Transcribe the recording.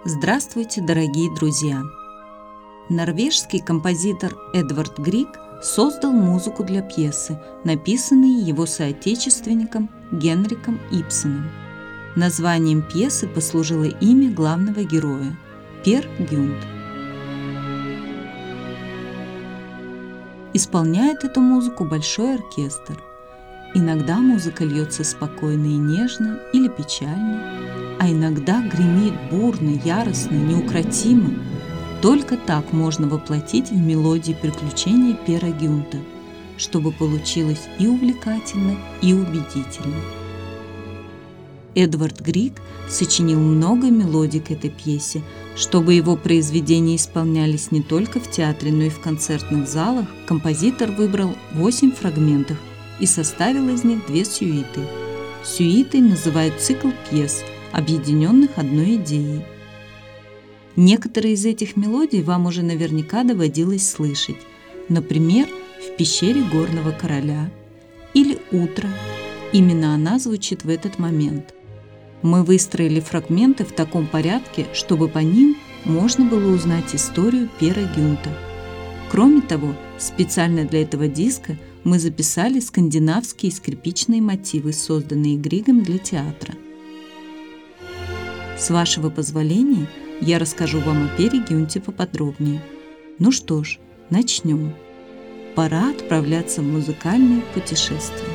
Здравствуйте, дорогие друзья! Норвежский композитор Эдвард Григ создал музыку для пьесы, написанной его соотечественником Генриком Ибсеном. Названием пьесы послужило имя главного героя – Пер Гюнт. Исполняет эту музыку большой оркестр. Иногда музыка льется спокойно и нежно или печально, а иногда гремит бурно, яростно, неукротимо. Только так можно воплотить в мелодии приключения Пера Гюнта, чтобы получилось и увлекательно, и убедительно. Эдвард Григ сочинил много мелодий к этой пьесе, чтобы его произведения исполнялись не только в театре, но и в концертных залах. Композитор выбрал 8 фрагментов и составил из них 2 сюиты. Сюитой называют цикл пьес, объединенных одной идеей. Некоторые из этих мелодий вам уже наверняка доводилось слышать, например, «В пещере горного короля» или «Утро». Именно она звучит в этот момент. Мы выстроили фрагменты в таком порядке, чтобы по ним можно было узнать историю Пера Гюнта. Кроме того, специально для этого диска мы записали скандинавские скрипичные мотивы, созданные Григом для театра. С вашего позволения, я расскажу вам о Пере Гюнте поподробнее. Ну что ж, начнем. Пора отправляться в музыкальное путешествие.